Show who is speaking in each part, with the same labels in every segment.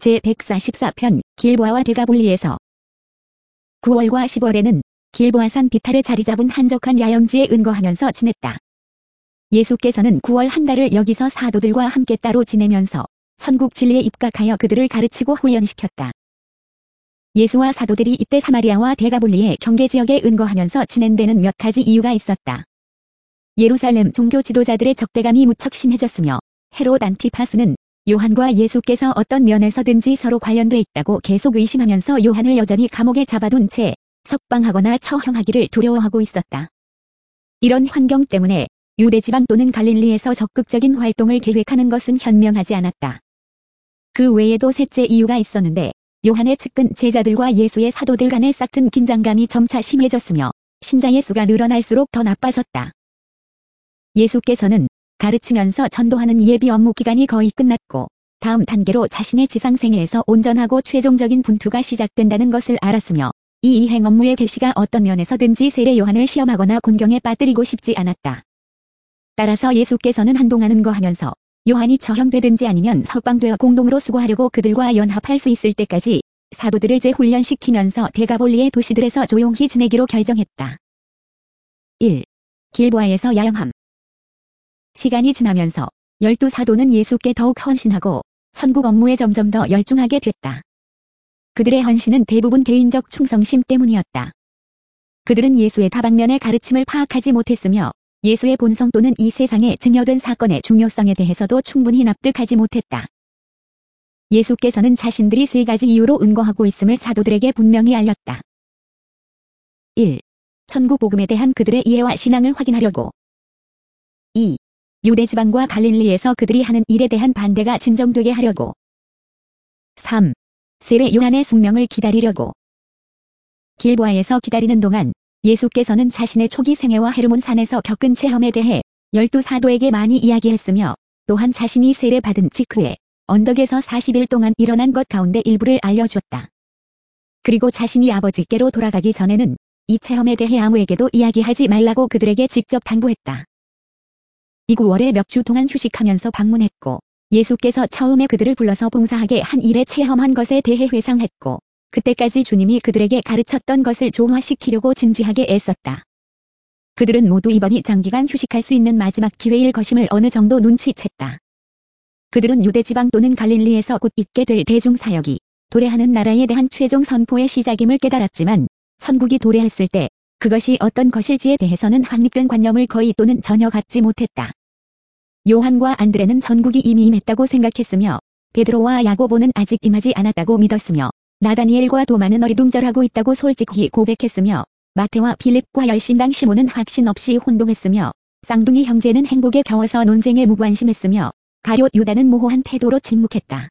Speaker 1: 제144편 길보아와 데가볼리에서 9월과 10월에는 길보아산 비탈에 자리 잡은 한적한 야영지에 은거하면서 지냈다. 예수께서는 9월 한 달을 여기서 사도들과 함께 따로 지내면서 천국 진리에 입각하여 그들을 가르치고 훈련시켰다. 예수와 사도들이 이때 사마리아와 데가볼리의 경계지역에 은거하면서 지낸 데는 몇 가지 이유가 있었다. 예루살렘 종교 지도자들의 적대감이 무척 심해졌으며 헤롯 안티파스는 요한과 예수께서 어떤 면에서든지 서로 관련돼 있다고 계속 의심하면서 요한을 여전히 감옥에 잡아둔 채 석방하거나 처형하기를 두려워하고 있었다. 이런 환경 때문에 유대지방 또는 갈릴리에서 적극적인 활동을 계획하는 것은 현명하지 않았다. 그 외에도 셋째 이유가 있었는데 요한의 측근 제자들과 예수의 사도들 간의 싹튼 긴장감이 점차 심해졌으며 신자의 수가 늘어날수록 더 나빠졌다. 예수께서는 가르치면서 전도하는 예비 업무 기간이 거의 끝났고 다음 단계로 자신의 지상생애에서 온전하고 최종적인 분투가 시작된다는 것을 알았으며 이 이행 업무의 개시가 어떤 면에서든지 세례 요한을 시험하거나 곤경에 빠뜨리고 싶지 않았다. 따라서 예수께서는 한동안 은거하면서 요한이 처형되든지 아니면 석방되어 공동으로 수고하려고 그들과 연합할 수 있을 때까지 사도들을 재훈련시키면서 데가볼리의 도시들에서 조용히 지내기로 결정했다. 1. 길보아에서 야영함. 시간이 지나면서 12사도는 예수께 더욱 헌신하고 천국 업무에 점점 더 열중하게 됐다. 그들의 헌신은 대부분 개인적 충성심 때문이었다. 그들은 예수의 다방면의 가르침을 파악하지 못했으며 예수의 본성 또는 이 세상에 증여된 사건의 중요성에 대해서도 충분히 납득하지 못했다. 예수께서는 자신들이 세 가지 이유로 은거하고 있음을 사도들에게 분명히 알렸다. 1. 천국 복음에 대한 그들의 이해와 신앙을 확인하려고. 2. 유대지방과 갈릴리에서 그들이 하는 일에 대한 반대가 진정되게 하려고. 3. 세례 요한의 숙명을 기다리려고. 길보아에서 기다리는 동안 예수께서는 자신의 초기 생애와 헤르몬 산에서 겪은 체험에 대해 12사도에게 많이 이야기했으며 또한 자신이 세례받은 직후에 언덕에서 40일 동안 일어난 것 가운데 일부를 알려주었다. 그리고 자신이 아버지께로 돌아가기 전에는 이 체험에 대해 아무에게도 이야기하지 말라고 그들에게 직접 당부했다. 이 9월에 몇 주 동안 휴식하면서 방문했고 예수께서 처음에 그들을 불러서 봉사하게 한 일에 체험한 것에 대해 회상했고 그때까지 주님이 그들에게 가르쳤던 것을 조화시키려고 진지하게 애썼다. 그들은 모두 이번이 장기간 휴식할 수 있는 마지막 기회일 것임을 어느 정도 눈치챘다. 그들은 유대지방 또는 갈릴리에서 곧 있게 될 대중사역이 도래하는 나라에 대한 최종 선포의 시작임을 깨달았지만 천국이 도래했을 때 그것이 어떤 것일지에 대해서는 확립된 관념을 거의 또는 전혀 갖지 못했다. 요한과 안드레는 천국이 이미 임했다고 생각했으며 베드로와 야고보는 아직 임하지 않았다고 믿었으며 나다니엘과 도마는 어리둥절하고 있다고 솔직히 고백했으며 마테와 빌립과 열심당 시몬은 확신 없이 혼동했으며 쌍둥이 형제는 행복에 겨워서 논쟁에 무관심했으며 가룟 유다는 모호한 태도로 침묵했다.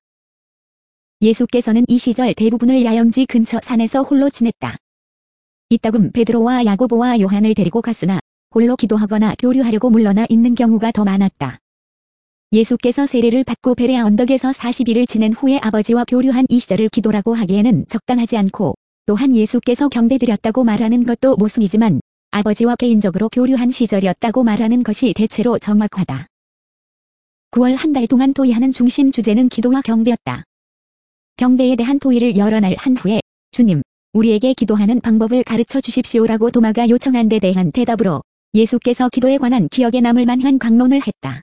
Speaker 1: 예수께서는 이 시절 대부분을 야영지 근처 산에서 홀로 지냈다. 이따금 베드로와 야고보와 요한을 데리고 갔으나 홀로 기도하거나 교류하려고 물러나 있는 경우가 더 많았다. 예수께서 세례를 받고 베레아 언덕에서 40일을 지낸 후에 아버지와 교류한 이 시절을 기도라고 하기에는 적당하지 않고 또한 예수께서 경배드렸다고 말하는 것도 모순이지만 아버지와 개인적으로 교류한 시절이었다고 말하는 것이 대체로 정확하다. 9월 한 달 동안 토의하는 중심 주제는 기도와 경배였다. 경배에 대한 토의를 여러 날 한 후에 주님, 우리에게 기도하는 방법을 가르쳐 주십시오라고 도마가 요청한 데 대한 대답으로 예수께서 기도에 관한 기억에 남을 만한 강론을 했다.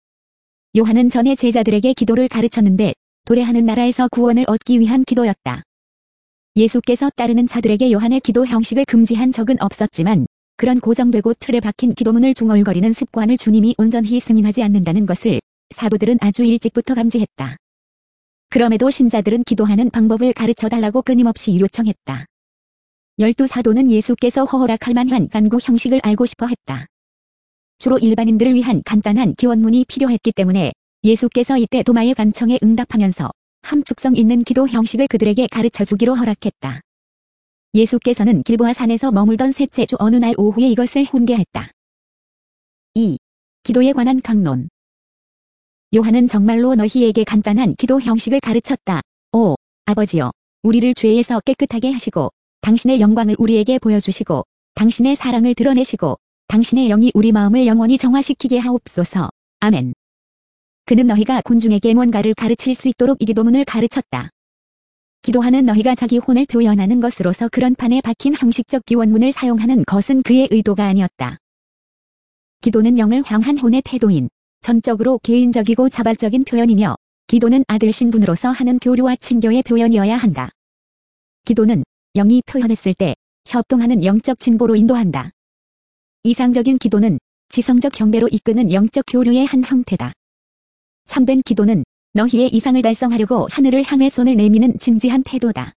Speaker 1: 요한은 전에 제자들에게 기도를 가르쳤는데 도래하는 나라에서 구원을 얻기 위한 기도였다. 예수께서 따르는 자들에게 요한의 기도 형식을 금지한 적은 없었지만 그런 고정되고 틀에 박힌 기도문을 중얼거리는 습관을 주님이 온전히 승인하지 않는다는 것을 사도들은 아주 일찍부터 감지했다. 그럼에도 신자들은 기도하는 방법을 가르쳐달라고 끊임없이 요청했다. 12사도는 예수께서 허락할 만한 간구 형식을 알고 싶어 했다. 주로 일반인들을 위한 간단한 기원문이 필요했기 때문에 예수께서 이때 도마의 간청에 응답하면서 함축성 있는 기도 형식을 그들에게 가르쳐 주기로 허락했다. 예수께서는 길보아 산에서 머물던 셋째 주 어느 날 오후에 이것을 훈계했다. 2. 기도에 관한 강론. 요한은 정말로 너희에게 간단한 기도 형식을 가르쳤다. 오, 아버지여, 우리를 죄에서 깨끗하게 하시고 당신의 영광을 우리에게 보여주시고 당신의 사랑을 드러내시고 당신의 영이 우리 마음을 영원히 정화시키게 하옵소서. 아멘. 그는 너희가 군중에게 뭔가를 가르칠 수 있도록 이 기도문을 가르쳤다. 기도하는 너희가 자기 혼을 표현하는 것으로서 그런 판에 박힌 형식적 기원문을 사용하는 것은 그의 의도가 아니었다. 기도는 영을 향한 혼의 태도인 전적으로 개인적이고 자발적인 표현이며 기도는 아들 신분으로서 하는 교류와 친교의 표현이어야 한다. 기도는 영이 표현했을 때 협동하는 영적 진보로 인도한다. 이상적인 기도는 지성적 경배로 이끄는 영적 교류의 한 형태다. 참된 기도는 너희의 이상을 달성하려고 하늘을 향해 손을 내미는 진지한 태도다.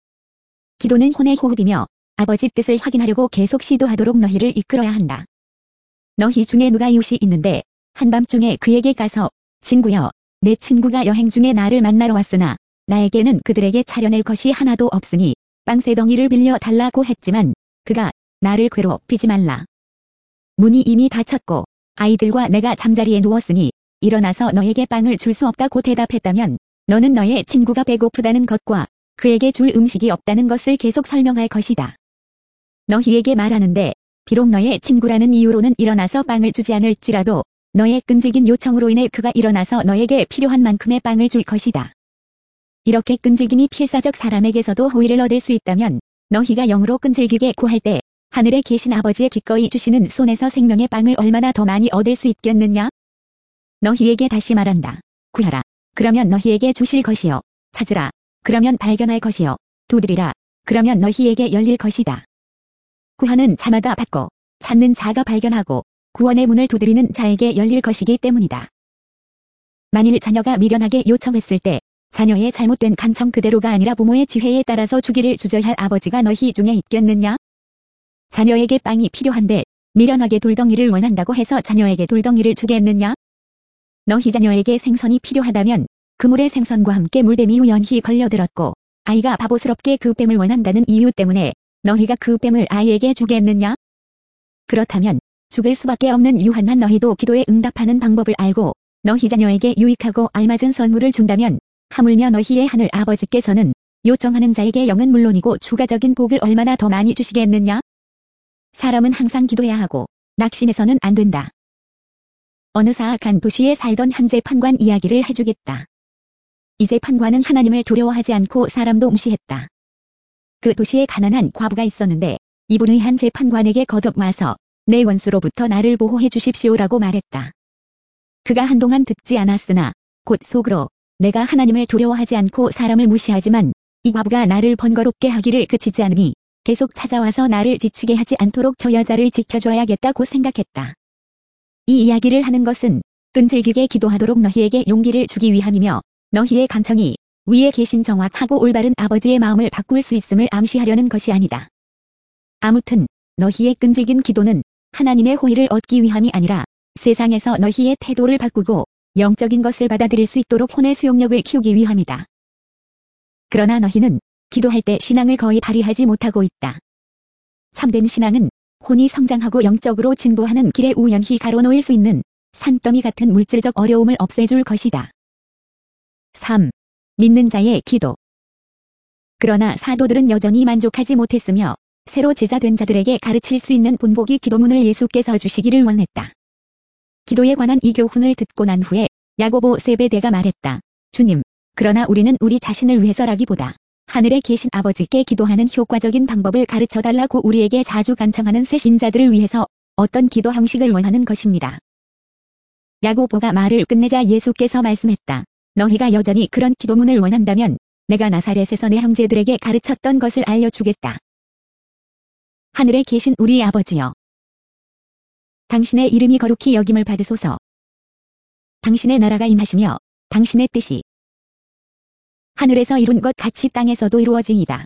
Speaker 1: 기도는 혼의 호흡이며 아버지 뜻을 확인하려고 계속 시도하도록 너희를 이끌어야 한다. 너희 중에 누가 이웃이 있는데 한밤중에 그에게 가서 친구여, 내 친구가 여행 중에 나를 만나러 왔으나 나에게는 그들에게 차려낼 것이 하나도 없으니 빵 3덩이를 빌려 달라고 했지만 그가 나를 괴롭히지 말라. 문이 이미 닫혔고 아이들과 내가 잠자리에 누웠으니 일어나서 너에게 빵을 줄 수 없다고 대답했다면 너는 너의 친구가 배고프다는 것과 그에게 줄 음식이 없다는 것을 계속 설명할 것이다. 너희에게 말하는데 비록 너의 친구라는 이유로는 일어나서 빵을 주지 않을지라도 너의 끈질긴 요청으로 인해 그가 일어나서 너에게 필요한 만큼의 빵을 줄 것이다. 이렇게 끈질김이 필사적 사람에게서도 호의를 얻을 수 있다면 너희가 영으로 끈질기게 구할 때 하늘에 계신 아버지의 기꺼이 주시는 손에서 생명의 빵을 얼마나 더 많이 얻을 수 있겠느냐? 너희에게 다시 말한다. 구하라. 그러면 너희에게 주실 것이요. 찾으라. 그러면 발견할 것이요. 두드리라. 그러면 너희에게 열릴 것이다. 구하는 자마다 받고 찾는 자가 발견하고 구원의 문을 두드리는 자에게 열릴 것이기 때문이다. 만일 자녀가 미련하게 요청했을 때 자녀의 잘못된 간청 그대로가 아니라 부모의 지혜에 따라서 주기를 주저할 아버지가 너희 중에 있겠느냐? 자녀에게 빵이 필요한데 미련하게 돌덩이를 원한다고 해서 자녀에게 돌덩이를 주겠느냐? 너희 자녀에게 생선이 필요하다면 그물의 생선과 함께 물뱀이 우연히 걸려들었고 아이가 바보스럽게 그 뱀을 원한다는 이유 때문에 너희가 그 뱀을 아이에게 주겠느냐? 그렇다면 죽을 수밖에 없는 유한한 너희도 기도에 응답하는 방법을 알고 너희 자녀에게 유익하고 알맞은 선물을 준다면 하물며 너희의 하늘 아버지께서는 요청하는 자에게 영은 물론이고 추가적인 복을 얼마나 더 많이 주시겠느냐? 사람은 항상 기도해야 하고 낙심해서는 안 된다. 어느 사악한 도시에 살던 한 재판관 이야기를 해주겠다. 이 재판관은 하나님을 두려워하지 않고 사람도 무시했다. 그 도시에 가난한 과부가 있었는데 이분이 한 재판관에게 거듭 와서 내 원수로부터 나를 보호해 주십시오라고 말했다. 그가 한동안 듣지 않았으나 곧 속으로 내가 하나님을 두려워하지 않고 사람을 무시하지만 이 과부가 나를 번거롭게 하기를 그치지 않으니 계속 찾아와서 나를 지치게 하지 않도록 저 여자를 지켜줘야겠다고 생각했다. 이 이야기를 하는 것은 끈질기게 기도하도록 너희에게 용기를 주기 위함이며 너희의 간청이 위에 계신 정확하고 올바른 아버지의 마음을 바꿀 수 있음을 암시하려는 것이 아니다. 아무튼 너희의 끈질긴 기도는 하나님의 호의를 얻기 위함이 아니라 세상에서 너희의 태도를 바꾸고 영적인 것을 받아들일 수 있도록 혼의 수용력을 키우기 위함이다. 그러나 너희는 기도할 때 신앙을 거의 발휘하지 못하고 있다. 참된 신앙은 혼이 성장하고 영적으로 진보하는 길에 우연히 가로놓일 수 있는 산더미 같은 물질적 어려움을 없애줄 것이다. 3. 믿는 자의 기도. 그러나 사도들은 여전히 만족하지 못했으며 새로 제자된 자들에게 가르칠 수 있는 본보기 기도문을 예수께서 주시기를 원했다. 기도에 관한 이 교훈을 듣고 난 후에 야고보 세베대가 말했다. 주님, 그러나 우리는 우리 자신을 위해서라기보다 하늘에 계신 아버지께 기도하는 효과적인 방법을 가르쳐달라고 우리에게 자주 간청하는 새 신자들을 위해서 어떤 기도 형식을 원하는 것입니다. 야고보가 말을 끝내자 예수께서 말씀했다. 너희가 여전히 그런 기도문을 원한다면 내가 나사렛에서 내 형제들에게 가르쳤던 것을 알려주겠다. 하늘에 계신 우리 아버지여. 당신의 이름이 거룩히 여김을 받으소서. 당신의 나라가 임하시며 당신의 뜻이 하늘에서 이룬 것 같이 땅에서도 이루어지이다.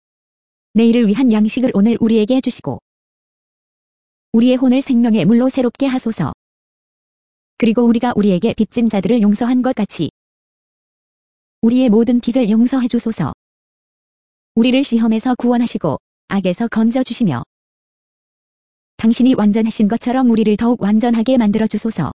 Speaker 1: 내일을 위한 양식을 오늘 우리에게 주시고 우리의 혼을 생명의 물로 새롭게 하소서. 그리고 우리가 우리에게 빚진 자들을 용서한 것 같이 우리의 모든 빚을 용서해 주소서. 우리를 시험에서 구원하시고 악에서 건져주시며 당신이 완전하신 것처럼 우리를 더욱 완전하게 만들어 주소서.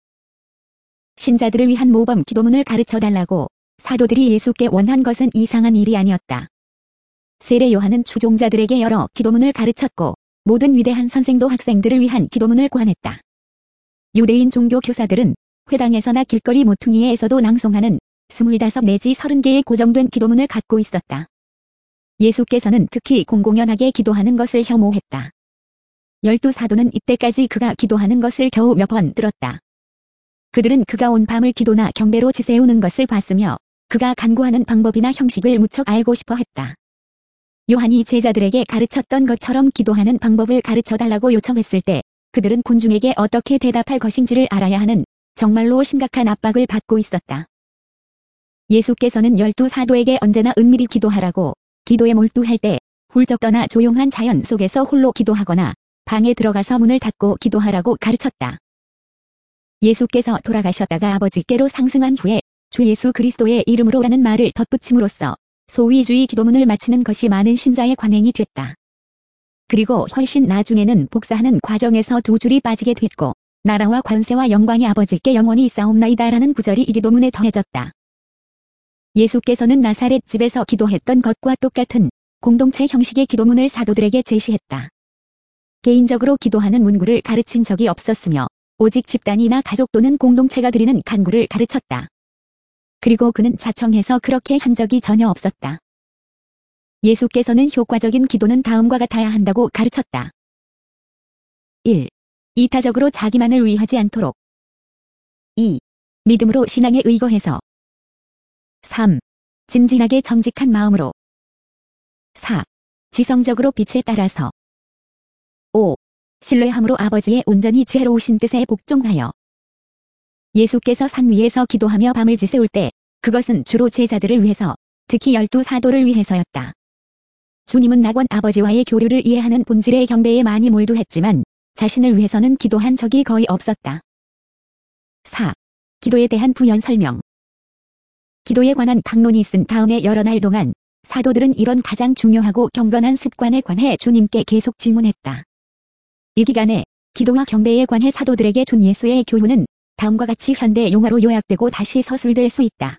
Speaker 1: 신자들을 위한 모범 기도문을 가르쳐 달라고 사도들이 예수께 원한 것은 이상한 일이 아니었다. 세례 요한은 추종자들에게 여러 기도문을 가르쳤고 모든 위대한 선생도 학생들을 위한 기도문을 고안했다. 유대인 종교 교사들은 회당에서나 길거리 모퉁이에서도 낭송하는 25 내지 30개의 고정된 기도문을 갖고 있었다. 예수께서는 특히 공공연하게 기도하는 것을 혐오했다. 12사도는 이때까지 그가 기도하는 것을 겨우 몇 번 들었다. 그들은 그가 온 밤을 기도나 경배로 지새우는 것을 봤으며 그가 간구하는 방법이나 형식을 무척 알고 싶어 했다. 요한이 제자들에게 가르쳤던 것처럼 기도하는 방법을 가르쳐달라고 요청했을 때 그들은 군중에게 어떻게 대답할 것인지를 알아야 하는 정말로 심각한 압박을 받고 있었다. 예수께서는 12사도에게 언제나 은밀히 기도하라고, 기도에 몰두할 때 훌쩍 떠나 조용한 자연 속에서 홀로 기도하거나 방에 들어가서 문을 닫고 기도하라고 가르쳤다. 예수께서 돌아가셨다가 아버지께로 상승한 후에 주 예수 그리스도의 이름으로라는 말을 덧붙임으로써 소위 주의 기도문을 마치는 것이 많은 신자의 관행이 됐다. 그리고 훨씬 나중에는 복사하는 과정에서 두 줄이 빠지게 됐고 나라와 권세와 영광이 아버지께 영원히 있사옵나이다라는 구절이 이 기도문에 더해졌다. 예수께서는 나사렛 집에서 기도했던 것과 똑같은 공동체 형식의 기도문을 사도들에게 제시했다. 개인적으로 기도하는 문구를 가르친 적이 없었으며 오직 집단이나 가족 또는 공동체가 드리는 간구를 가르쳤다. 그리고 그는 자청해서 그렇게 한 적이 전혀 없었다. 예수께서는 효과적인 기도는 다음과 같아야 한다고 가르쳤다. 1. 이타적으로 자기만을 위하지 않도록. 2. 믿음으로 신앙에 의거해서. 3. 진진하게 정직한 마음으로. 4. 지성적으로 빛에 따라서. 5. 신뢰함으로 아버지의 온전히 지혜로우신 뜻에 복종하여. 예수께서 산 위에서 기도하며 밤을 지새울 때 그것은 주로 제자들을 위해서, 특히 12사도를 위해서였다. 주님은 낙원 아버지와의 교류를 이해하는 본질의 경배에 많이 몰두했지만 자신을 위해서는 기도한 적이 거의 없었다. 4. 기도에 대한 부연 설명. 기도에 관한 당론이 있은 다음에 여러 날 동안 사도들은 이런 가장 중요하고 경건한 습관에 관해 주님께 계속 질문했다. 이 기간에 기도와 경배에 관해 사도들에게 준 예수의 교훈은 다음과 같이 현대 용어로 요약되고 다시 서술될 수 있다.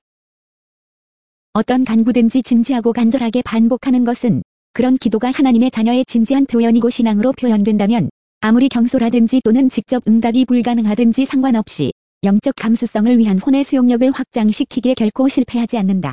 Speaker 1: 어떤 간구든지 진지하고 간절하게 반복하는 것은 그런 기도가 하나님의 자녀의 진지한 표현이고 신앙으로 표현된다면 아무리 경솔하든지 또는 직접 응답이 불가능하든지 상관없이 영적 감수성을 위한 혼의 수용력을 확장시키기에 결코 실패하지 않는다.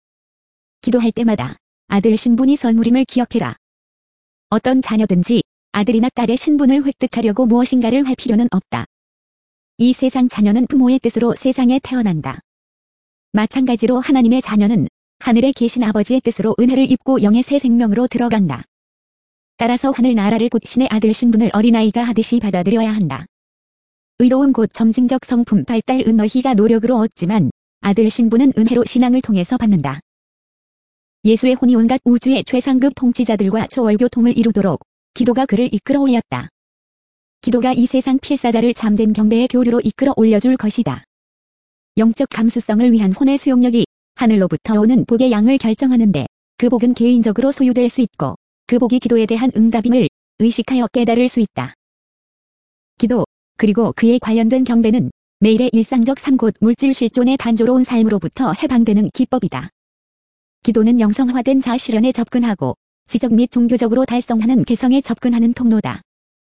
Speaker 1: 기도할 때마다 아들 신분이 선물임을 기억해라. 어떤 자녀든지 아들이나 딸의 신분을 획득하려고 무엇인가를 할 필요는 없다. 이 세상 자녀는 부모의 뜻으로 세상에 태어난다. 마찬가지로 하나님의 자녀는 하늘에 계신 아버지의 뜻으로 은혜를 입고 영의 새 생명으로 들어간다. 따라서 하늘나라를 곧 신의 아들 신분을 어린아이가 하듯이 받아들여야 한다. 의로움 곧 점징적 성품 발달은 너희가 노력으로 얻지만 아들 신분은 은혜로 신앙을 통해서 받는다. 예수의 혼이 온갖 우주의 최상급 통치자들과 초월교통을 이루도록 기도가 그를 이끌어 올렸다. 기도가 이 세상 필사자를 참된 경배의 교류로 이끌어 올려줄 것이다. 영적 감수성을 위한 혼의 수용력이 하늘로부터 오는 복의 양을 결정하는데 그 복은 개인적으로 소유될 수 있고 그 복이 기도에 대한 응답임을 의식하여 깨달을 수 있다. 기도, 그리고 그에 관련된 경배는 매일의 일상적 삶 곧 물질 실존의 단조로운 삶으로부터 해방되는 기법이다. 기도는 영성화된 자아실현에 접근하고 지적 및 종교적으로 달성하는 개성에 접근하는 통로다.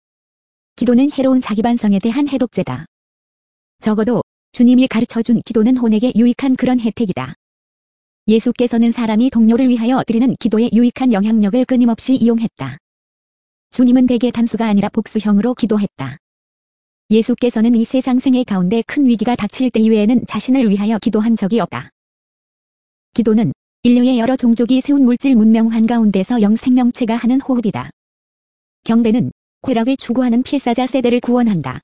Speaker 1: 기도는 해로운 자기반성에 대한 해독제다. 적어도 주님이 가르쳐준 기도는 혼에게 유익한 그런 혜택이다. 예수께서는 사람이 동료를 위하여 드리는 기도의 유익한 영향력을 끊임없이 이용했다. 주님은 대개 단수가 아니라 복수형으로 기도했다. 예수께서는 이 세상 생애 가운데 큰 위기가 닥칠 때 이외에는 자신을 위하여 기도한 적이 없다. 기도는 인류의 여러 종족이 세운 물질 문명 한가운데서 영생명체가 하는 호흡이다. 경배는 쾌락을 추구하는 필사자 세대를 구원한다.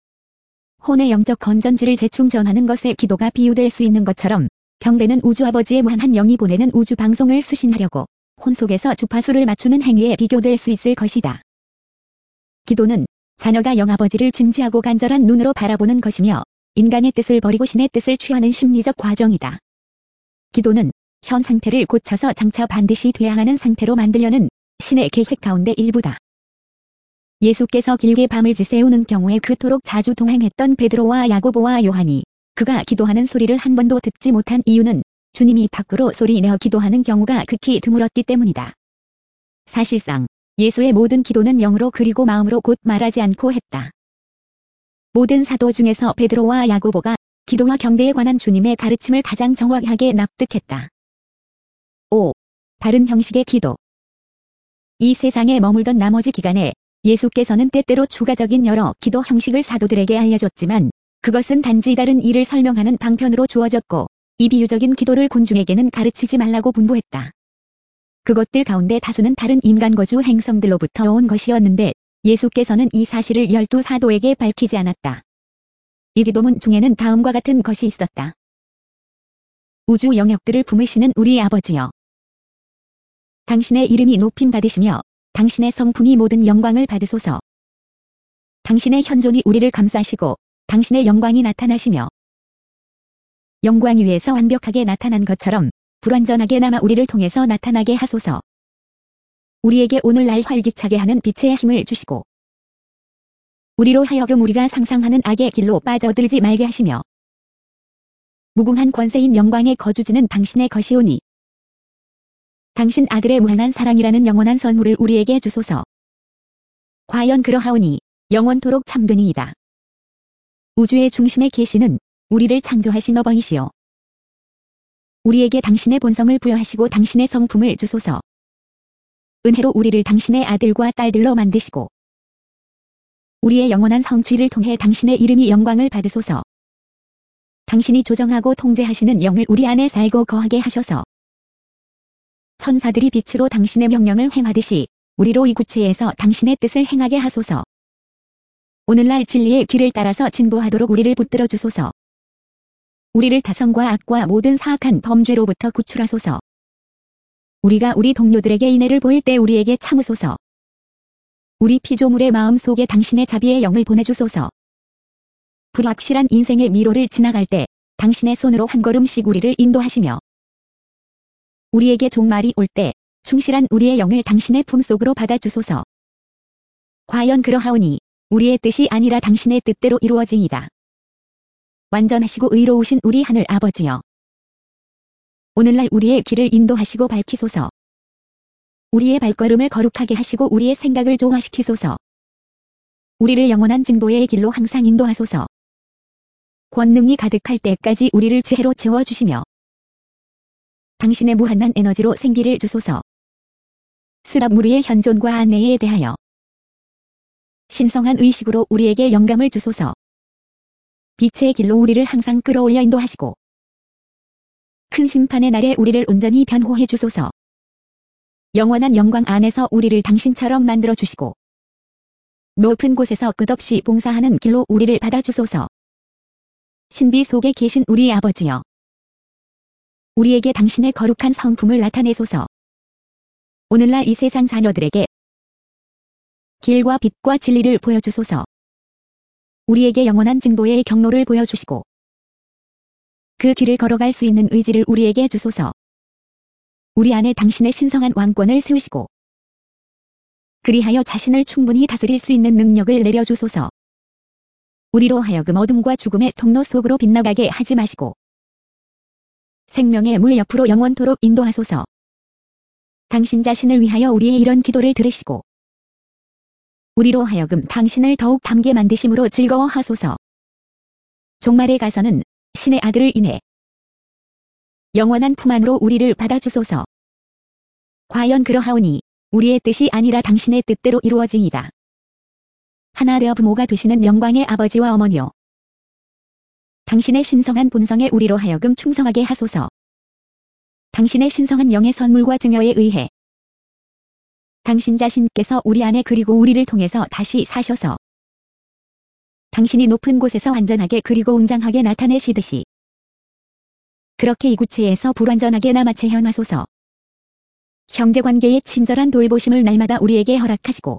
Speaker 1: 혼의 영적 건전지를 재충전하는 것에 기도가 비유될 수 있는 것처럼 경배는 우주아버지의 무한한 영이 보내는 우주방송을 수신하려고 혼 속에서 주파수를 맞추는 행위에 비교될 수 있을 것이다. 기도는 자녀가 영아버지를 진지하고 간절한 눈으로 바라보는 것이며 인간의 뜻을 버리고 신의 뜻을 취하는 심리적 과정이다. 기도는 현 상태를 고쳐서 장차 반드시 돼야 하는 상태로 만들려는 신의 계획 가운데 일부다. 예수께서 길게 밤을 지새우는 경우에 그토록 자주 동행했던 베드로와 야고보와 요한이 그가 기도하는 소리를 한 번도 듣지 못한 이유는 주님이 밖으로 소리내어 기도하는 경우가 극히 드물었기 때문이다. 사실상 예수의 모든 기도는 영으로 그리고 마음으로 곧 말하지 않고 했다. 모든 사도 중에서 베드로와 야고보가 기도와 경배에 관한 주님의 가르침을 가장 정확하게 납득했다. 5. 다른 형식의 기도. 이 세상에 머물던 나머지 기간에 예수께서는 때때로 추가적인 여러 기도 형식을 사도들에게 알려줬지만 그것은 단지 다른 일을 설명하는 방편으로 주어졌고 이 비유적인 기도를 군중에게는 가르치지 말라고 분부했다. 그것들 가운데 다수는 다른 인간 거주 행성들로부터 온 것이었는데 예수께서는 이 사실을 12사도에게 밝히지 않았다. 이 기도문 중에는 다음과 같은 것이 있었다. 우주 영역들을 품으시는 우리 아버지여. 당신의 이름이 높임 받으시며 당신의 성품이 모든 영광을 받으소서. 당신의 현존이 우리를 감싸시고 당신의 영광이 나타나시며 영광 위에서 완벽하게 나타난 것처럼 불완전하게 남아 우리를 통해서 나타나게 하소서. 우리에게 오늘날 활기차게 하는 빛의 힘을 주시고 우리로 하여금 우리가 상상하는 악의 길로 빠져들지 말게 하시며 무궁한 권세인 영광의 거주지는 당신의 것이오니 당신 아들의 무한한 사랑이라는 영원한 선물을 우리에게 주소서. 과연 그러하오니 영원토록 참되니이다. 우주의 중심에 계시는 우리를 창조하신 어버이시여. 우리에게 당신의 본성을 부여하시고 당신의 성품을 주소서. 은혜로 우리를 당신의 아들과 딸들로 만드시고 우리의 영원한 성취를 통해 당신의 이름이 영광을 받으소서. 당신이 조정하고 통제하시는 영을 우리 안에 살고 거하게 하셔서 천사들이 빛으로 당신의 명령을 행하듯이 우리로 이 구체에서 당신의 뜻을 행하게 하소서. 오늘날 진리의 길을 따라서 진보하도록 우리를 붙들어 주소서. 우리를 다성과 악과 모든 사악한 범죄로부터 구출하소서. 우리가 우리 동료들에게 인애를 보일 때 우리에게 참으소서. 우리 피조물의 마음 속에 당신의 자비의 영을 보내주소서. 불확실한 인생의 미로를 지나갈 때 당신의 손으로 한 걸음씩 우리를 인도하시며 우리에게 종말이 올 때 충실한 우리의 영을 당신의 품속으로 받아주소서. 과연 그러하오니 우리의 뜻이 아니라 당신의 뜻대로 이루어지이다. 완전하시고 의로우신 우리 하늘 아버지여. 오늘날 우리의 길을 인도하시고 밝히소서. 우리의 발걸음을 거룩하게 하시고 우리의 생각을 조화시키소서. 우리를 영원한 진보의 길로 항상 인도하소서. 권능이 가득할 때까지 우리를 지혜로 채워주시며 당신의 무한한 에너지로 생기를 주소서. 스랍 무리의 현존과 안내에 대하여 신성한 의식으로 우리에게 영감을 주소서. 빛의 길로 우리를 항상 끌어올려 인도하시고 큰 심판의 날에 우리를 온전히 변호해 주소서. 영원한 영광 안에서 우리를 당신처럼 만들어 주시고 높은 곳에서 끝없이 봉사하는 길로 우리를 받아주소서. 신비 속에 계신 우리 아버지여. 우리에게 당신의 거룩한 성품을 나타내소서. 오늘날 이 세상 자녀들에게 길과 빛과 진리를 보여주소서. 우리에게 영원한 진보의 경로를 보여주시고 그 길을 걸어갈 수 있는 의지를 우리에게 주소서. 우리 안에 당신의 신성한 왕권을 세우시고 그리하여 자신을 충분히 다스릴 수 있는 능력을 내려주소서. 우리로 하여금 어둠과 죽음의 통로 속으로 빗나가게 하지 마시고 생명의 물 옆으로 영원토록 인도하소서. 당신 자신을 위하여 우리의 이런 기도를 들으시고 우리로 하여금 당신을 더욱 닮게 만드심으로 즐거워하소서. 종말에 가서는 신의 아들을 인해 영원한 품 안으로 우리를 받아주소서. 과연 그러하오니 우리의 뜻이 아니라 당신의 뜻대로 이루어지이다. 하나되어 부모가 되시는 영광의 아버지와 어머니여. 당신의 신성한 본성에 우리로 하여금 충성하게 하소서. 당신의 신성한 영의 선물과 증여에 의해 당신 자신께서 우리 안에 그리고 우리를 통해서 다시 사셔서 당신이 높은 곳에서 완전하게 그리고 웅장하게 나타내시듯이 그렇게 이 구체에서 불완전하게 남아 체현하소서. 형제관계의 친절한 돌보심을 날마다 우리에게 허락하시고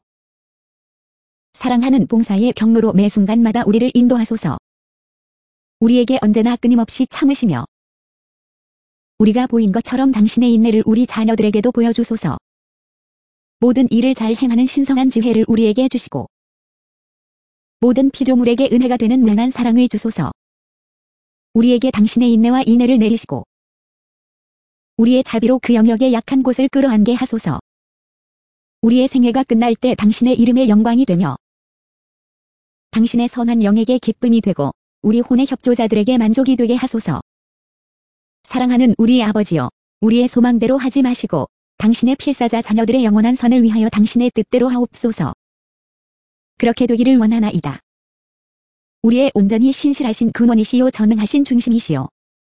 Speaker 1: 사랑하는 봉사의 경로로 매 순간마다 우리를 인도하소서. 우리에게 언제나 끊임없이 참으시며 우리가 보인 것처럼 당신의 인내를 우리 자녀들에게도 보여주소서. 모든 일을 잘 행하는 신성한 지혜를 우리에게 주시고 모든 피조물에게 은혜가 되는 무한한 사랑을 주소서. 우리에게 당신의 인내와 인애를 내리시고 우리의 자비로 그 영역의 약한 곳을 끌어안게 하소서. 우리의 생애가 끝날 때 당신의 이름의 영광이 되며 당신의 선한 영에게 기쁨이 되고 우리 혼의 협조자들에게 만족이 되게 하소서. 사랑하는 우리 아버지여, 우리의 소망대로 하지 마시고 당신의 필사자 자녀들의 영원한 선을 위하여 당신의 뜻대로 하옵소서. 그렇게 되기를 원하나이다. 우리의 온전히 신실하신 근원이시요 전능하신 중심이시여.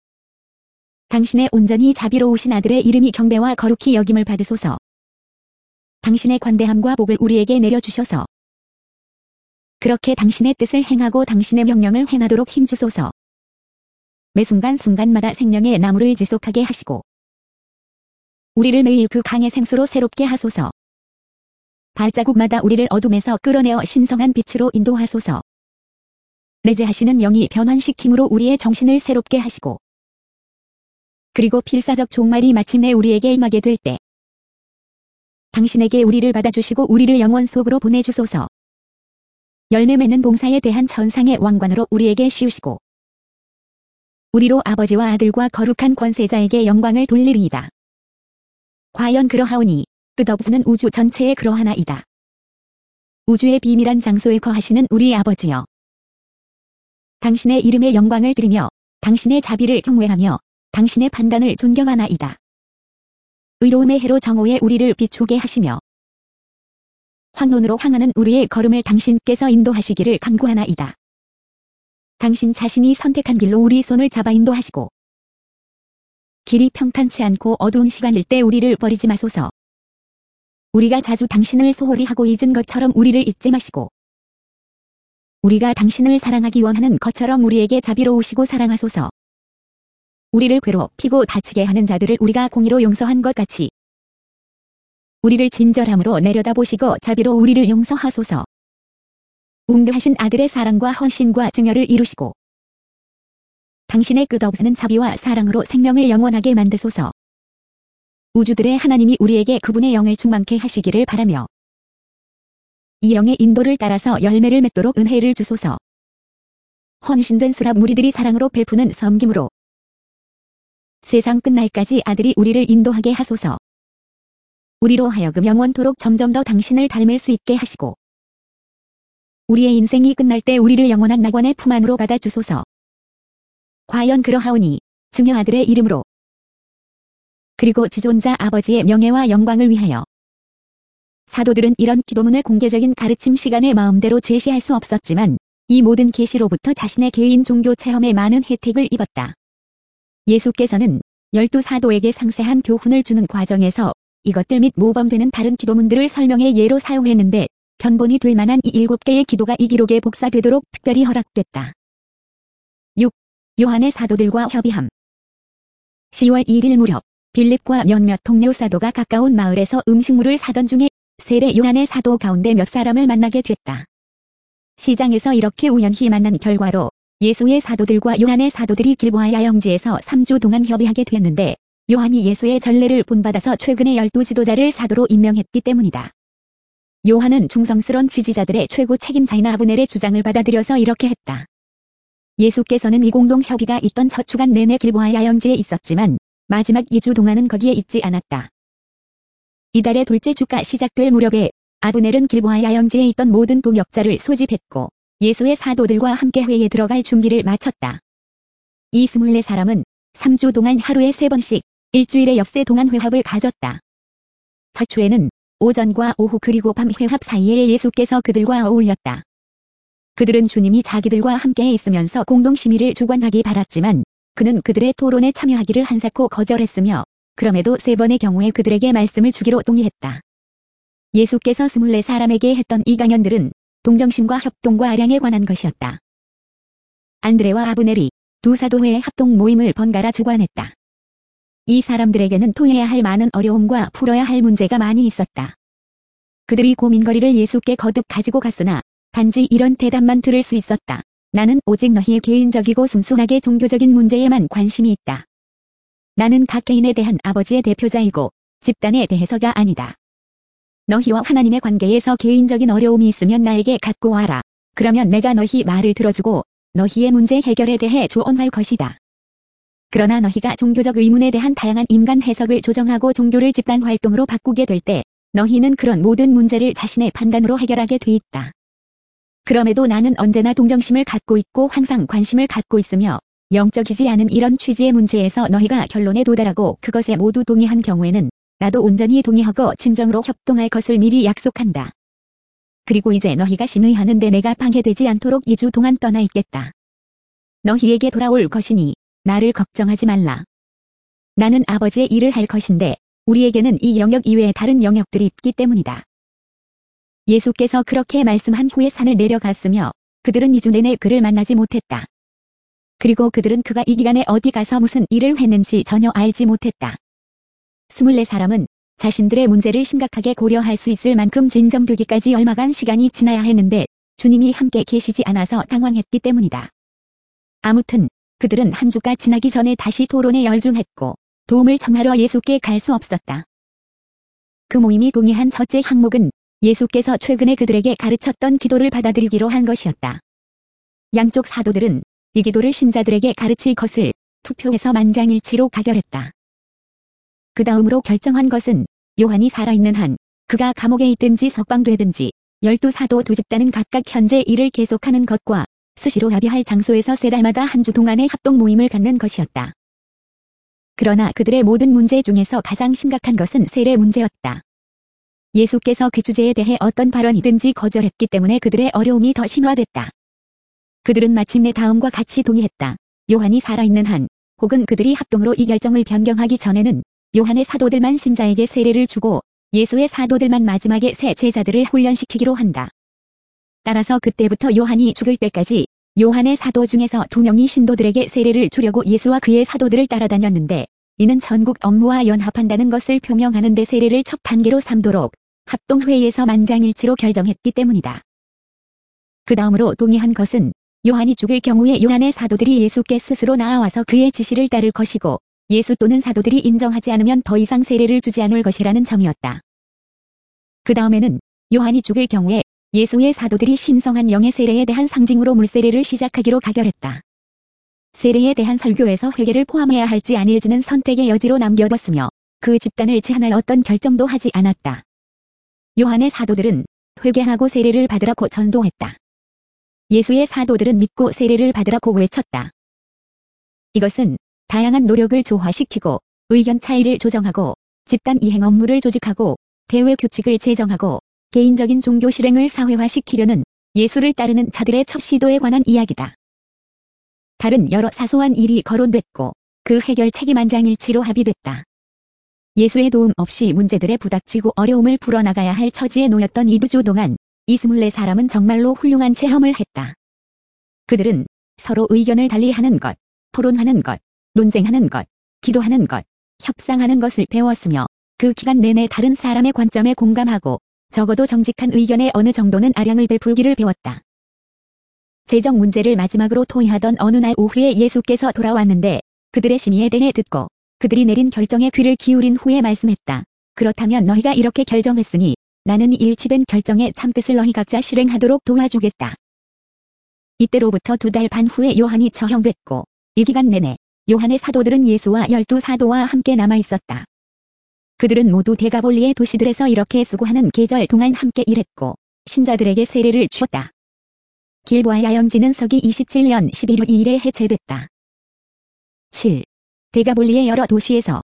Speaker 1: 당신의 온전히 자비로우신 아들의 이름이 경배와 거룩히 여김을 받으소서. 당신의 관대함과 복을 우리에게 내려주셔서 그렇게 당신의 뜻을 행하고 당신의 명령을 행하도록 힘주소서. 매 순간순간마다 생명의 나무를 지속하게 하시고 우리를 매일 그 강의 생수로 새롭게 하소서. 발자국마다 우리를 어둠에서 끌어내어 신성한 빛으로 인도하소서. 내재하시는 영이 변환시킴으로 우리의 정신을 새롭게 하시고 그리고 필사적 종말이 마침내 우리에게 임하게 될 때 당신에게 우리를 받아주시고 우리를 영원 속으로 보내주소서. 열매 맺는 봉사에 대한 천상의 왕관으로 우리에게 씌우시고 우리로 아버지와 아들과 거룩한 권세자에게 영광을 돌리리이다. 과연 그러하오니 끝없는 우주 전체에 그러하나이다. 우주의 비밀한 장소에 거하시는 우리 아버지여, 당신의 이름의 영광을 드리며 당신의 자비를 경외하며 당신의 판단을 존경하나이다. 의로움의 해로 정오에 우리를 비추게 하시며 황혼으로 향하는 우리의 걸음을 당신께서 인도하시기를 간구하나이다. 당신 자신이 선택한 길로 우리 손을 잡아 인도하시고 길이 평탄치 않고 어두운 시간일 때 우리를 버리지 마소서. 우리가 자주 당신을 소홀히 하고 잊은 것처럼 우리를 잊지 마시고 우리가 당신을 사랑하기 원하는 것처럼 우리에게 자비로우시고 사랑하소서. 우리를 괴롭히고 다치게 하는 자들을 우리가 공의로 용서한 것 같이 우리를 진절함으로 내려다보시고 자비로 우리를 용서하소서. 웅대하신 아들의 사랑과 헌신과 증여를 이루시고 당신의 끝없는 자비와 사랑으로 생명을 영원하게 만드소서. 우주들의 하나님이 우리에게 그분의 영을 충만케 하시기를 바라며 이 영의 인도를 따라서 열매를 맺도록 은혜를 주소서. 헌신된 수랍 무리들이 사랑으로 베푸는 섬김으로 세상 끝날까지 아들이 우리를 인도하게 하소서. 우리로 하여금 영원토록 점점 더 당신을 닮을 수 있게 하시고 우리의 인생이 끝날 때 우리를 영원한 낙원의 품 안으로 받아주소서. 과연 그러하오니 증여 아들의 이름으로 그리고 지존자 아버지의 명예와 영광을 위하여 사도들은 이런 기도문을 공개적인 가르침 시간에 마음대로 제시할 수 없었지만 이 모든 계시로부터 자신의 개인 종교 체험에 많은 혜택을 입었다. 예수께서는 12사도에게 상세한 교훈을 주는 과정에서 이것들 및 모범되는 다른 기도문들을 설명의 예로 사용했는데 견본이 될 만한 이 7개의 기도가 이 기록에 복사되도록 특별히 허락됐다. 6. 요한의 사도들과 협의함. 10월 1일 무렵 빌립과 몇몇 동료 사도가 가까운 마을에서 음식물을 사던 중에 세례 요한의 사도 가운데 몇 사람을 만나게 됐다. 시장에서 이렇게 우연히 만난 결과로 예수의 사도들과 요한의 사도들이 길보아 야영지에서 3주 동안 협의하게 되었는데 요한이 예수의 전례를 본받아서 최근에 12 지도자를 사도로 임명했기 때문이다. 요한은 충성스러운 지지자들의 최고 책임자인 아브넬의 주장을 받아들여서 이렇게 했다. 예수께서는 이 공동 협의가 있던 첫 주간 내내 길보아 야영지에 있었지만 마지막 2주 동안은 거기에 있지 않았다. 이달의 둘째 주가 시작될 무렵에 아브넬은 길보아 야영지에 있던 모든 동역자를 소집했고 예수의 사도들과 함께 회의에 들어갈 준비를 마쳤다. 이 24사람은 3주 동안 하루에 3번씩 일주일에 엿새 동안 회합을 가졌다. 첫 주에는 오전과 오후 그리고 밤 회합 사이에 예수께서 그들과 어울렸다. 그들은 주님이 자기들과 함께 있으면서 공동 심의를 주관하기 바랐지만 그는 그들의 토론에 참여하기를 한사코 거절했으며 그럼에도 3번의 경우에 그들에게 말씀을 주기로 동의했다. 예수께서 24사람에게 했던 이 강연들은 동정심과 협동과 아량에 관한 것이었다. 안드레와 아브넬이 두 사도회의 합동 모임을 번갈아 주관했다. 이 사람들에게는 토해야 할 많은 어려움과 풀어야 할 문제가 많이 있었다. 그들이 고민거리를 예수께 거듭 가지고 갔으나 단지 이런 대답만 들을 수 있었다. 나는 오직 너희의 개인적이고 순수하게 종교적인 문제에만 관심이 있다. 나는 각 개인에 대한 아버지의 대표자이고 집단에 대해서가 아니다. 너희와 하나님의 관계에서 개인적인 어려움이 있으면 나에게 갖고 와라. 그러면 내가 너희 말을 들어주고 너희의 문제 해결에 대해 조언할 것이다. 그러나 너희가 종교적 의문에 대한 다양한 인간 해석을 조정하고 종교를 집단 활동으로 바꾸게 될 때 너희는 그런 모든 문제를 자신의 판단으로 해결하게 돼 있다. 그럼에도 나는 언제나 동정심을 갖고 있고 항상 관심을 갖고 있으며 영적이지 않은 이런 취지의 문제에서 너희가 결론에 도달하고 그것에 모두 동의한 경우에는 나도 온전히 동의하고 진정으로 협동할 것을 미리 약속한다. 그리고 이제 너희가 심의하는데 내가 방해되지 않도록 2주 동안 떠나 있겠다. 너희에게 돌아올 것이니 나를 걱정하지 말라. 나는 아버지의 일을 할 것인데 우리에게는 이 영역 이외에 다른 영역들이 있기 때문이다. 예수께서 그렇게 말씀한 후에 산을 내려갔으며 그들은 2주 내내 그를 만나지 못했다. 그리고 그들은 그가 이 기간에 어디 가서 무슨 일을 했는지 전혀 알지 못했다. 24사람은 자신들의 문제를 심각하게 고려할 수 있을 만큼 진정되기까지 얼마간 시간이 지나야 했는데 주님이 함께 계시지 않아서 당황했기 때문이다. 아무튼 그들은 한 주가 지나기 전에 다시 토론에 열중했고 도움을 청하러 예수께 갈 수 없었다. 그 모임이 동의한 첫째 항목은 예수께서 최근에 그들에게 가르쳤던 기도를 받아들이기로 한 것이었다. 양쪽 사도들은 이 기도를 신자들에게 가르칠 것을 투표해서 만장일치로 가결했다. 그 다음으로 결정한 것은 요한이 살아있는 한 그가 감옥에 있든지 석방되든지 12사도 두 집단은 각각 현재 일을 계속하는 것과 수시로 합의할 장소에서 3달마다 한 주 동안의 합동 모임을 갖는 것이었다. 그러나 그들의 모든 문제 중에서 가장 심각한 것은 세례 문제였다. 예수께서 그 주제에 대해 어떤 발언이든지 거절했기 때문에 그들의 어려움이 더 심화됐다. 그들은 마침내 다음과 같이 동의했다. 요한이 살아있는 한 혹은 그들이 합동으로 이 결정을 변경하기 전에는 요한의 사도들만 신자에게 세례를 주고 예수의 사도들만 마지막에 새 제자들을 훈련시키기로 한다. 따라서 그때부터 요한이 죽을 때까지 요한의 사도 중에서 2명이 신도들에게 세례를 주려고 예수와 그의 사도들을 따라다녔는데 이는 전국 업무와 연합한다는 것을 표명하는 데 세례를 첫 단계로 삼도록 합동회의에서 만장일치로 결정했기 때문이다. 그 다음으로 동의한 것은 요한이 죽을 경우에 요한의 사도들이 예수께 스스로 나아와서 그의 지시를 따를 것이고 예수 또는 사도들이 인정하지 않으면 더 이상 세례를 주지 않을 것이라는 점이었다. 그 다음에는 요한이 죽을 경우에 예수의 사도들이 신성한 영의 세례에 대한 상징으로 물세례를 시작하기로 가결했다. 세례에 대한 설교에서 회개를 포함해야 할지 아닐지는 선택의 여지로 남겨뒀으며 그 집단을 제한할 어떤 결정도 하지 않았다. 요한의 사도들은 회개하고 세례를 받으라고 전도했다. 예수의 사도들은 믿고 세례를 받으라고 외쳤다. 이것은 다양한 노력을 조화시키고 의견 차이를 조정하고 집단 이행 업무를 조직하고 대회 규칙을 제정하고 개인적인 종교 실행을 사회화시키려는 예수를 따르는 자들의 첫 시도에 관한 이야기다. 다른 여러 사소한 일이 거론됐고 그 해결책이 만장일치로 합의됐다. 예수의 도움 없이 문제들에 부닥치고 어려움을 풀어나가야 할 처지에 놓였던 이 2주 동안 이 24사람은 정말로 훌륭한 체험을 했다. 그들은 서로 의견을 달리하는 것, 토론하는 것, 논쟁하는 것, 기도하는 것, 협상하는 것을 배웠으며 그 기간 내내 다른 사람의 관점에 공감하고 적어도 정직한 의견에 어느 정도는 아량을 베풀기를 배웠다. 재정 문제를 마지막으로 토의하던 어느 날 오후에 예수께서 돌아왔는데 그들의 심의에 대해 듣고 그들이 내린 결정에 귀를 기울인 후에 말씀했다. 그렇다면 너희가 이렇게 결정했으니 나는 일치된 결정의 참뜻을 너희 각자 실행하도록 도와주겠다. 이때로부터 2달 반 후에 요한이 처형됐고 이 기간 내내 요한의 사도들은 예수와 12사도와 함께 남아있었다. 그들은 모두 데가볼리의 도시들에서 이렇게 수고하는 계절 동안 함께 일했고 신자들에게 세례를 주었다. 길보아 야영지는 서기 27년 11월 2일에 해체됐다. 7. 데가볼리의 여러 도시에서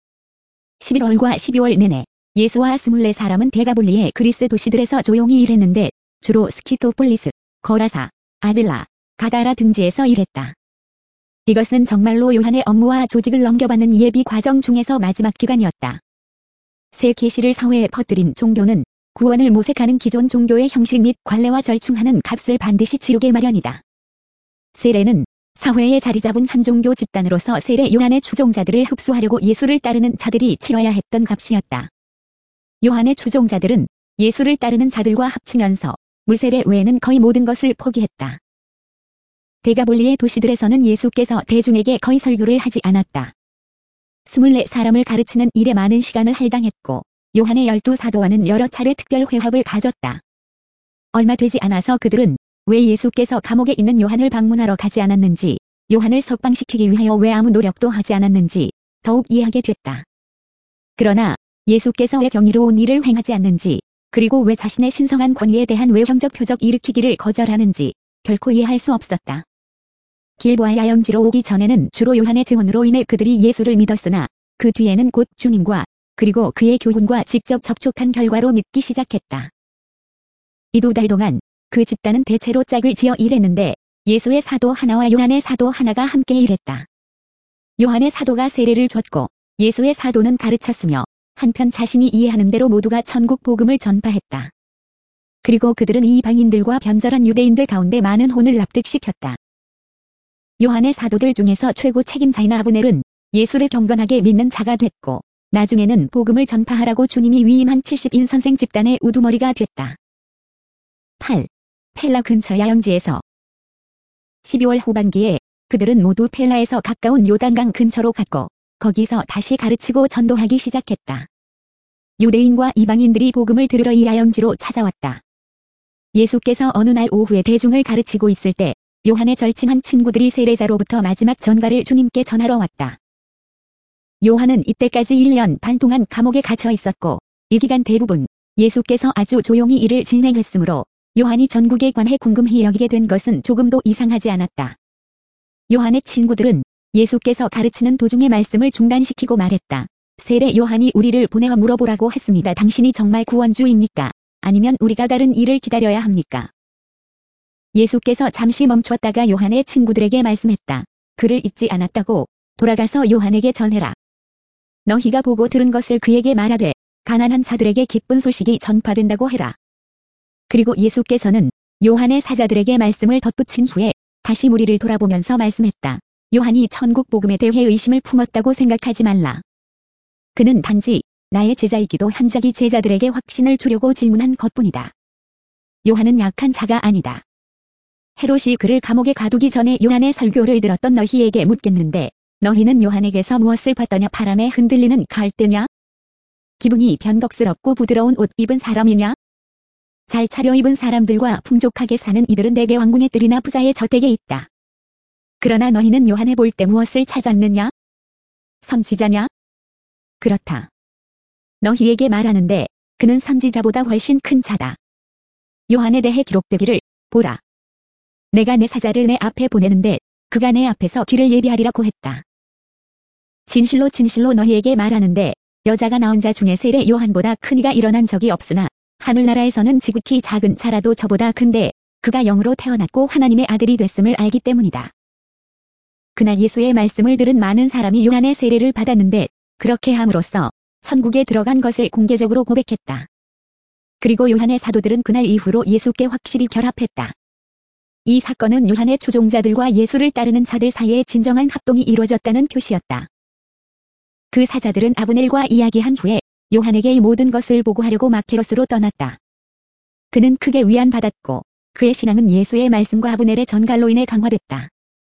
Speaker 1: 11월과 12월 내내 예수와 24사람은 데가볼리의 그리스 도시들에서 조용히 일했는데 주로 스키토폴리스, 거라사, 아빌라, 가다라 등지에서 일했다. 이것은 정말로 요한의 업무와 조직을 넘겨받는 예비 과정 중에서 마지막 기간이었다. 새 계시를 사회에 퍼뜨린 종교는 구원을 모색하는 기존 종교의 형식 및 관례와 절충하는 값을 반드시 치르게 마련이다. 세례는 사회에 자리 잡은 한 종교 집단으로서 세례 요한의 추종자들을 흡수하려고 예수를 따르는 자들이 치러야 했던 값이었다. 요한의 추종자들은 예수를 따르는 자들과 합치면서 물세례 외에는 거의 모든 것을 포기했다. 데가볼리의 도시들에서는 예수께서 대중에게 거의 설교를 하지 않았다. 24사람을 가르치는 일에 많은 시간을 할당했고 요한의 12사도와는 여러 차례 특별 회합을 가졌다. 얼마 되지 않아서 그들은 왜 예수께서 감옥에 있는 요한을 방문하러 가지 않았는지, 요한을 석방시키기 위하여 왜 아무 노력도 하지 않았는지 더욱 이해하게 됐다. 그러나 예수께서 왜 경이로운 일을 행하지 않는지, 그리고 왜 자신의 신성한 권위에 대한 외형적 표적 일으키기를 거절하는지 결코 이해할 수 없었다. 길보아 야영지로 오기 전에는 주로 요한의 증언으로 인해 그들이 예수를 믿었으나 그 뒤에는 곧 주님과 그리고 그의 교훈과 직접 접촉한 결과로 믿기 시작했다. 이 2달 동안 그 집단은 대체로 짝을 지어 일했는데 예수의 사도 하나와 요한의 사도 하나가 함께 일했다. 요한의 사도가 세례를 줬고 예수의 사도는 가르쳤으며 한편 자신이 이해하는 대로 모두가 천국 복음을 전파했다. 그리고 그들은 이방인들과 변절한 유대인들 가운데 많은 혼을 납득시켰다. 요한의 사도들 중에서 최고 책임자인 아브넬은 예수를 경건하게 믿는 자가 됐고 나중에는 복음을 전파하라고 주님이 위임한 70인 선생 집단의 우두머리가 됐다. 8. 펠라 근처 야영지에서 12월 후반기에 그들은 모두 펠라에서 가까운 요단강 근처로 갔고 거기서 다시 가르치고 전도하기 시작했다. 유대인과 이방인들이 복음을 들으러 이 야영지로 찾아왔다. 예수께서 어느 날 오후에 대중을 가르치고 있을 때 요한의 절친한 친구들이 세례자로부터 마지막 전가를 주님께 전하러 왔다. 요한은 이때까지 1년 반 동안 감옥에 갇혀 있었고 이 기간 대부분 예수께서 아주 조용히 일을 진행했으므로 요한이 전국에 관해 궁금히 여기게 된 것은 조금도 이상하지 않았다. 요한의 친구들은 예수께서 가르치는 도중에 말씀을 중단시키고 말했다. 세례 요한이 우리를 보내어 물어보라고 했습니다. 당신이 정말 구원주입니까? 아니면 우리가 다른 일을 기다려야 합니까? 예수께서 잠시 멈추었다가 요한의 친구들에게 말씀했다. 그를 잊지 않았다고 돌아가서 요한에게 전해라. 너희가 보고 들은 것을 그에게 말하되 가난한 자들에게 기쁜 소식이 전파된다고 해라. 그리고 예수께서는 요한의 사자들에게 말씀을 덧붙인 후에 다시 무리를 돌아보면서 말씀했다. 요한이 천국 복음에 대해 의심을 품었다고 생각하지 말라. 그는 단지 나의 제자이기도 한 자기 제자들에게 확신을 주려고 질문한 것뿐이다. 요한은 약한 자가 아니다. 헤롯이 그를 감옥에 가두기 전에 요한의 설교를 들었던 너희에게 묻겠는데 너희는 요한에게서 무엇을 봤더냐? 바람에 흔들리는 갈대냐? 기분이 변덕스럽고 부드러운 옷 입은 사람이냐? 잘 차려입은 사람들과 풍족하게 사는 이들은 대개 왕궁의 뜰이나 부자의 저택에 있다. 그러나 너희는 요한에 볼 때 무엇을 찾았느냐? 선지자냐? 그렇다. 너희에게 말하는데 그는 선지자보다 훨씬 큰 자다. 요한에 대해 기록되기를 보라. 내가 내 사자를 내 앞에 보내는데 그가 내 앞에서 길을 예비하리라고 했다. 진실로 진실로 너희에게 말하는데 여자가 낳은 자 중에 세례 요한보다 큰 이가 일어난 적이 없으나 하늘나라에서는 지극히 작은 자라도 저보다 큰데 그가 영으로 태어났고 하나님의 아들이 됐음을 알기 때문이다. 그날 예수의 말씀을 들은 많은 사람이 요한의 세례를 받았는데 그렇게 함으로써 천국에 들어간 것을 공개적으로 고백했다. 그리고 요한의 사도들은 그날 이후로 예수께 확실히 결합했다. 이 사건은 요한의 추종자들과 예수를 따르는 자들 사이에 진정한 합동이 이루어졌다는 표시였다. 그 사자들은 아브넬과 이야기한 후에 요한에게 이 모든 것을 보고하려고 마케로스로 떠났다. 그는 크게 위안받았고 그의 신앙은 예수의 말씀과 아브넬의 전갈로 인해 강화됐다.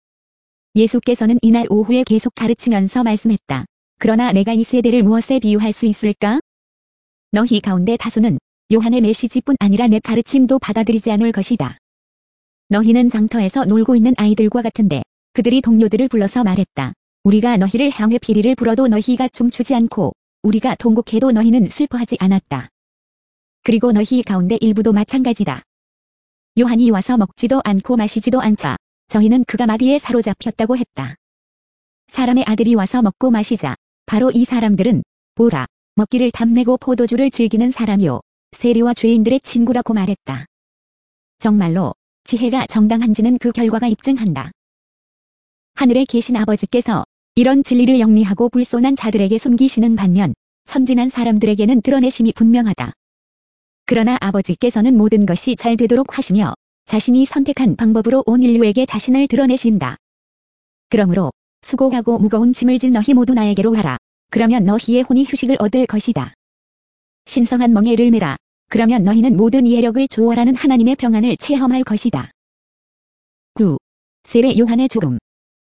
Speaker 1: 예수께서는 이날 오후에 계속 가르치면서 말씀했다. 그러나 내가 이 세대를 무엇에 비유할 수 있을까? 너희 가운데 다수는 요한의 메시지뿐 아니라 내 가르침도 받아들이지 않을 것이다. 너희는 장터에서 놀고 있는 아이들과 같은데 그들이 동료들을 불러서 말했다. 우리가 너희를 향해 피리를 불어도 너희가 춤추지 않고 우리가 통곡해도 너희는 슬퍼하지 않았다. 그리고 너희 가운데 일부도 마찬가지다. 요한이 와서 먹지도 않고 마시지도 않자 저희는 그가 마귀에 사로잡혔다고 했다. 사람의 아들이 와서 먹고 마시자 바로 이 사람들은 보라 먹기를 탐내고 포도주를 즐기는 사람이요 세리와 죄인들의 친구라고 말했다. 정말로 지혜가 정당한지는 그 결과가 입증한다. 하늘에 계신 아버지께서 이런 진리를 영리하고 불손한 자들에게 숨기시는 반면 선진한 사람들에게는 드러내심이 분명하다. 그러나 아버지께서는 모든 것이 잘 되도록 하시며 자신이 선택한 방법으로 온 인류에게 자신을 드러내신다. 그러므로 수고하고 무거운 짐을 진 너희 모두 나에게로 와라. 그러면 너희의 혼이 휴식을 얻을 것이다. 신성한 멍에를 메라. 그러면 너희는 모든 이해력을 초월하는 하나님의 평안을 체험할 것이다. 9. 세례 요한의 죽음.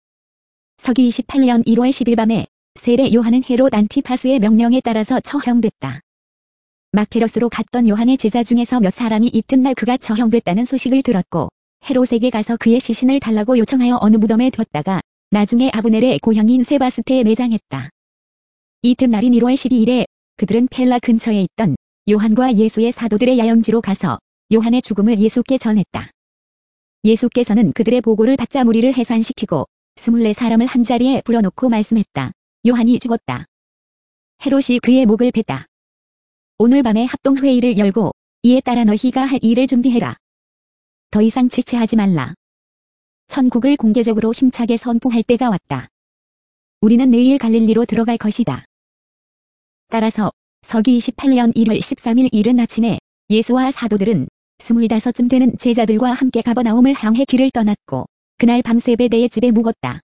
Speaker 1: 서기 28년 1월 10일 밤에 세례 요한은 헤롯 안티파스의 명령에 따라서 처형됐다. 마케로스로 갔던 요한의 제자 중에서 몇 사람이 이튿날 그가 처형됐다는 소식을 들었고 헤롯에게 가서 그의 시신을 달라고 요청하여 어느 무덤에 뒀다가 나중에 아브넬의 고향인 세바스테에 매장했다. 이튿날인 1월 12일에 그들은 펠라 근처에 있던 요한과 예수의 사도들의 야영지로 가서 요한의 죽음을 예수께 전했다. 예수께서는 그들의 보고를 받자 무리를 해산시키고 24사람을 한자리에 불러놓고 말씀했다. 요한이 죽었다. 헤롯이 그의 목을 팼다. 오늘 밤에 합동회의를 열고 이에 따라 너희가 할 일을 준비해라. 더 이상 지체하지 말라. 천국을 공개적으로 힘차게 선포할 때가 왔다. 우리는 내일 갈릴리로 들어갈 것이다. 따라서 서기 28년 1월 13일 이른 아침에 예수와 사도들은 25쯤 되는 제자들과 함께 가버나움을 향해 길을 떠났고 그날 밤 세베대의 집에 묵었다.